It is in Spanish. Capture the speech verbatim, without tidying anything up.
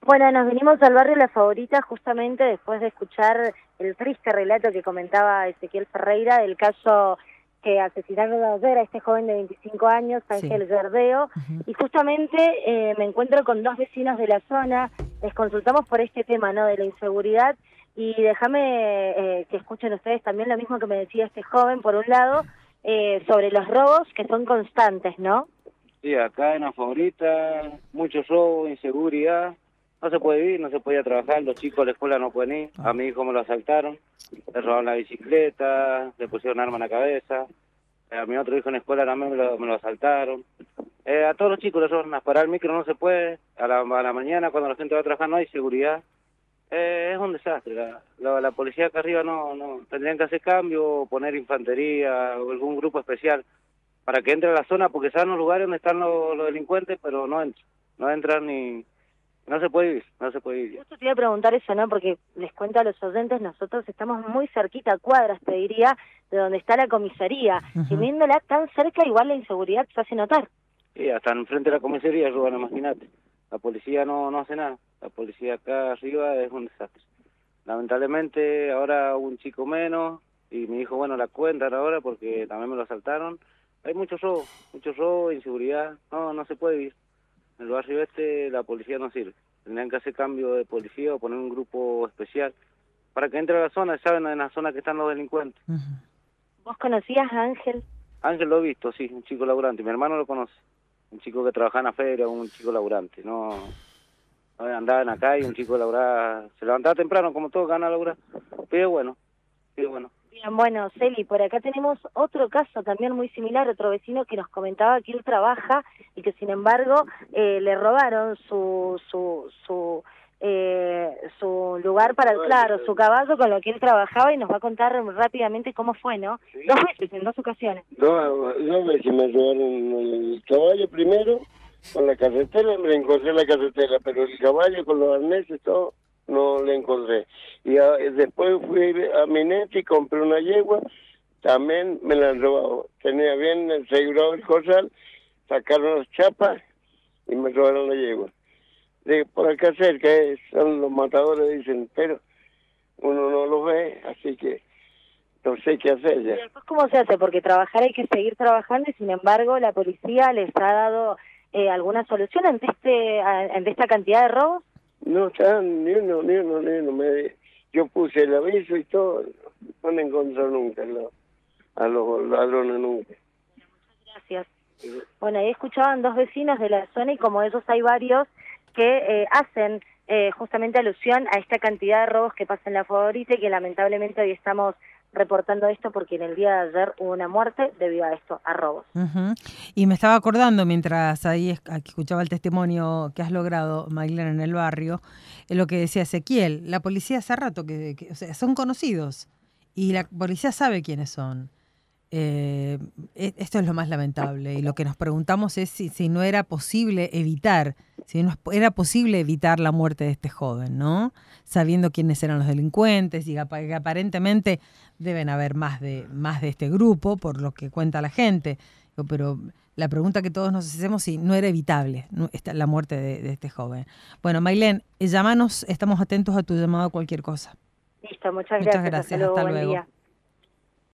Bueno, nos vinimos al barrio La Favorita justamente después de escuchar el triste relato que comentaba Ezequiel Ferreira del caso que asesinaron ayer a este joven de veinticinco años, Ángel sí. Gerdeo, uh-huh. y justamente eh, me encuentro con dos vecinos de la zona, les consultamos por este tema, ¿no?, de la inseguridad, y déjame eh, que escuchen ustedes también lo mismo que me decía este joven, por un lado, eh, sobre los robos que son constantes, ¿no? Sí, acá en La Favorita, mucho robo, inseguridad. No se puede ir, no se podía trabajar, los chicos de la escuela no pueden ir, a mi hijo me lo asaltaron, le robaron la bicicleta, le pusieron arma en la cabeza, a mi otro hijo en la escuela también me lo, me lo asaltaron, eh, a todos los chicos les roban, a parar el micro no se puede, a la, a la mañana cuando la gente va a trabajar no hay seguridad, eh, es un desastre, la, la, la policía acá arriba no, no, tendrían que hacer cambio, poner infantería o algún grupo especial para que entre a la zona, porque saben los lugares donde están los, los delincuentes, pero no entran, no entran ni... No se puede ir, no se puede ir. Yo te iba a preguntar eso, ¿no? Porque les cuento a los oyentes, nosotros estamos muy cerquita, a cuadras, te diría, de donde está la comisaría. Uh-huh. Y viéndola tan cerca, igual la inseguridad se hace notar. Sí, hasta enfrente de la comisaría roban, imagínate. La policía no, no hace nada. La policía acá arriba es un desastre. Lamentablemente, ahora un chico menos, y mi hijo, bueno, la cuentan ahora porque también me lo asaltaron. Hay mucho robo, mucho robo, inseguridad. No, no se puede ir. En el barrio este la policía no sirve. Tendrían que hacer cambio de policía o poner un grupo especial para que entre a la zona, saben en la zona que están los delincuentes. Uh-huh. ¿Vos conocías a Ángel? Ángel lo he visto, sí, un chico laburante. Mi hermano lo conoce. Un chico que trabaja en la feria, un chico laburante. No, no andaba en la calle, un chico laburaba, se levantaba temprano como todos, gana a laburar. Pero bueno, pero bueno. Bien, bueno, Celi, por acá tenemos otro caso también muy similar, otro vecino que nos comentaba que él trabaja y que sin embargo eh, le robaron su su su eh, su lugar para, el, claro, su caballo con lo que él trabajaba y nos va a contar rápidamente cómo fue, ¿no? Sí. Dos veces, en dos ocasiones. Dos, dos veces me robaron el caballo primero, con la carretera, me encontré la carretera, pero el caballo con los arneses, todo, no le encontré. Y a, después fui a Minete y compré una yegua, también me la han robado. Tenía bien asegurado el corral, sacaron las chapas y me robaron la yegua. De por acá cerca eh, son los matadores, dicen, pero uno no los ve, así que no sé qué hacer ya. ¿Y después cómo se hace? Porque trabajar hay que seguir trabajando y sin embargo la policía les ha dado eh, alguna solución ante este ante esta cantidad de robos. No están ni uno, ni uno, ni uno. Me, yo puse el aviso y todo, no me encontró nunca lo, a los ladrones nunca. Muchas gracias. Bueno, ahí escuchaban dos vecinos de la zona y como ellos hay varios que eh, hacen eh, justamente alusión a esta cantidad de robos que pasa en La Favorita y que lamentablemente hoy estamos reportando esto porque en el día de ayer hubo una muerte debido a esto, a robos. Uh-huh. Y me estaba acordando, mientras ahí escuchaba el testimonio que has logrado, Maylene, en el barrio, lo que decía Ezequiel, la policía hace rato que, que o sea, son conocidos y la policía sabe quiénes son. Eh, esto es lo más lamentable y lo que nos preguntamos es si, si no era posible evitar, si no era posible evitar la muerte de este joven, ¿no? Sabiendo quiénes eran los delincuentes y que aparentemente deben haber más de más de este grupo por lo que cuenta la gente, pero la pregunta que todos nos hacemos si no era evitable la muerte de, de este joven. Bueno, Maylene, llámanos, estamos atentos a tu llamado, cualquier cosa. Listo, muchas muchas gracias. gracias, hasta luego. Hasta luego.